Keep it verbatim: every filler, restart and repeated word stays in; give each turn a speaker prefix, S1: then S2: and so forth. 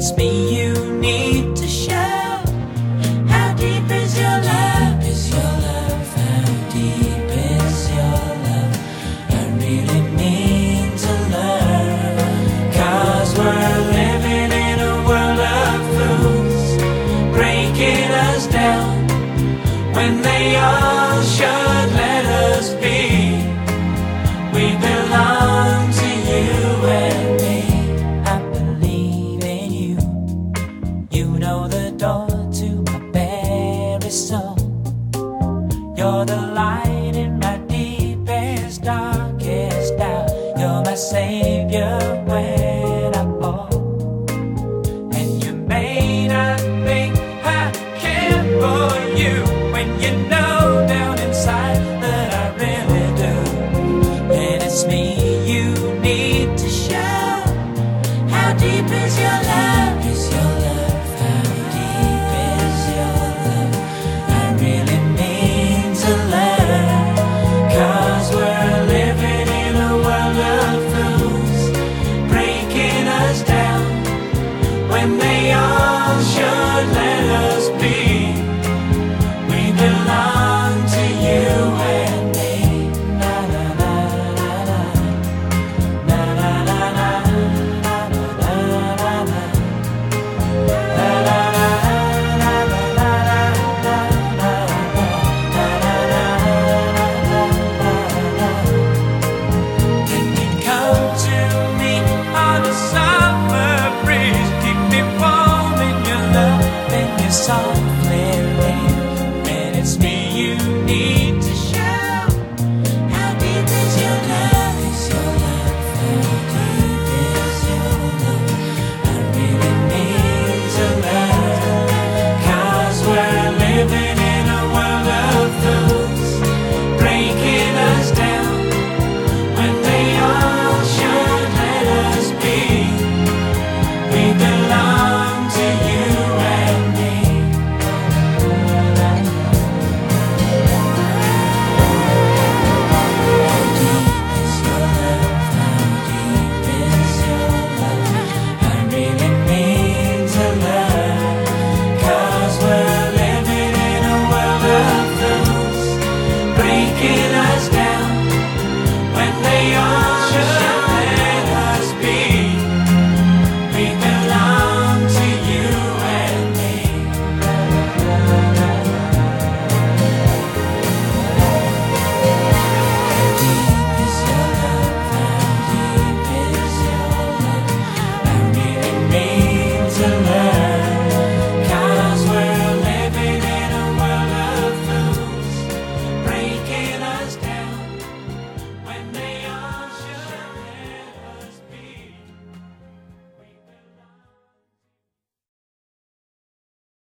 S1: it's me you need to show. How deep is your love? Is your love? How deep is your love? I really mean to learn. 'Cause we're living in a world of fools, breaking us down when they all should let us be. We belong to you and me. I believe in you. You know the door to my very soul. You're the light in my deepest, darkest doubt. You're my savior when I fall. And you may not think I care for you, when you know down inside that I really do. And it's me you need to show. How deep is your love? Is your love? How deep is your love? I really mean to learn. 'Cause we're living in a world of fools, breaking us down when they all should let us be. We belong to you and me. Na na na na na. Na na na na. Na na na na na. Na na na na na na na. Then you come to me on a summer breeze, keep me warm in your love and your softly lips. And it's me you need to show. How deep is your love? Is your love? How deep is your love? I really mean to learn. 'Cause we're living in a world of fools, breaking us down when they all should let us be. We belong to you and me. How deep is your love? How deep is your love? I really mean to learn. 'Cause we're living in a world of fools, breaking us down when they all should let us be. We belong to you and me. How deep is your love? How deep is your love? I really mean